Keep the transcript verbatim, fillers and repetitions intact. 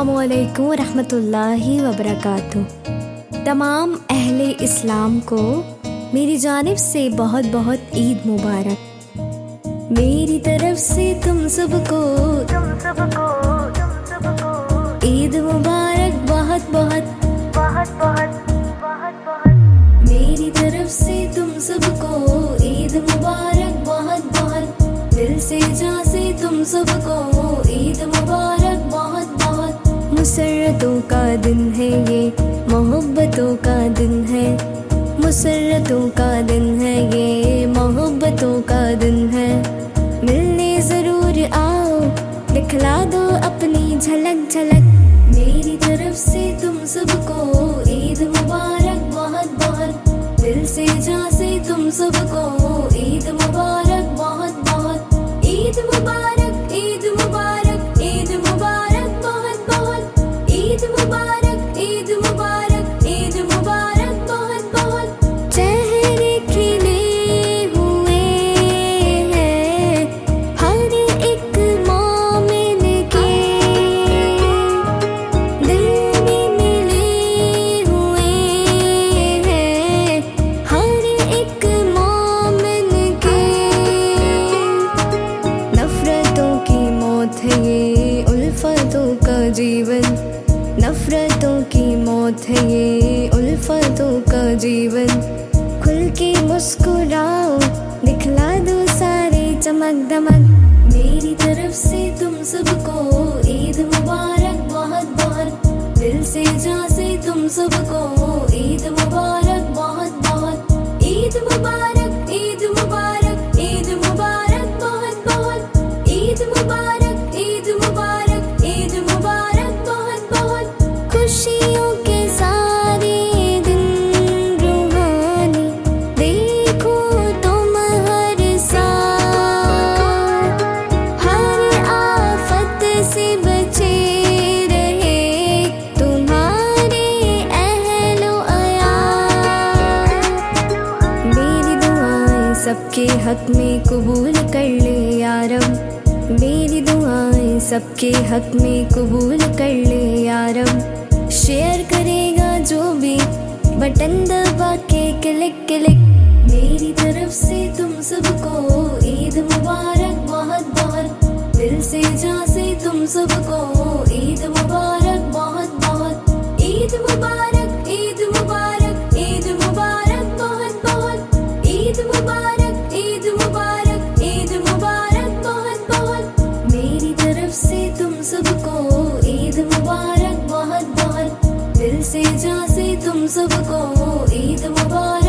अस्सलामुअलैकुम रहमतुल्लाहि वबरकातुह। तमाम अहले इस्लाम को मेरी जानिब से बहुत बहुत ईद मुबारक। मेरी तरफ से तुम सबको तुम सबको तुम सबको ईद मुबारक बहुत बहुत बहुत बहुत बहुत बहुत। मेरी तरफ से तुम सबको ईद मुबारक बहुत बहुत। दिल से जा से तुम सबको ईद मुबारक बहुत बहुत। मुसर्रतों का दिन है ये, मोहब्बतों का दिन है। मुसर्रतों का दिन है ये, मोहब्बतों का दिन है। मिलने जरूर आओ, दिखला दो अपनी झलक झलक। मेरी तरफ से तुम सबको ईद मुबारक बहुत बहुत। दिल से जा से तुम सबको ईद मुबारक बहुत बहुत। ईद मुबारक ईद मुबारक ईद मुबारक बहुत बहुत। ईद मुबारक ईद मुबारक ईद मुबारक बहुत बहुत। चेहरे खिले हुए हैं हर एक मोमिन के, दिल भी मिले हुए हैं हर एक मोमिन के। नफरतों की मौत है ये, उल्फतों का जीवन। नफरतों की मौत है ये, उल्फतों का जीवन। खुल के मुस्कुराओ, दिखला दो सारे चमक दमक। मेरी तरफ से तुम सबको ईद मुबारक बहुत बहुत। दिल से जा से तुम सबको ईद मुबारक बहुत बहुत। ईद मुबारक ईद मुबारक ईद मुबारक बहुत बहुत। ईद मुबारक ईद मुबारक ईद मुबारक बहुत बहुत। खुशियों के सारे दिन रूहानी देखो तुम हर साल। हर आफत से बचे रहे तुम्हारे अहलो अयाल। मेरी दुआएं सबके हक में कबूल कर ले या रब। मेरी दुआएं सबके हक में कबूल कर ले या रब। शेयर करेगा जो भी बटन दबा के क्लिक क्लिक। मेरी तरफ से तुम सबको ईद मुबारक बहुत बहुत। दिल से जा से तुम सबको ईद मुबारक बहुत बहुत। ईद मुबारक ईद मुबारक ईद मुबारक बहुत बहुत। ईद मुबारक ईद मुबारक ईद मुबारक बहुत बहुत। मेरी तरफ से तुम सबको ईद मुबारक बहुत बहुत। दिल से जा से तुम सबको ईद मुबारक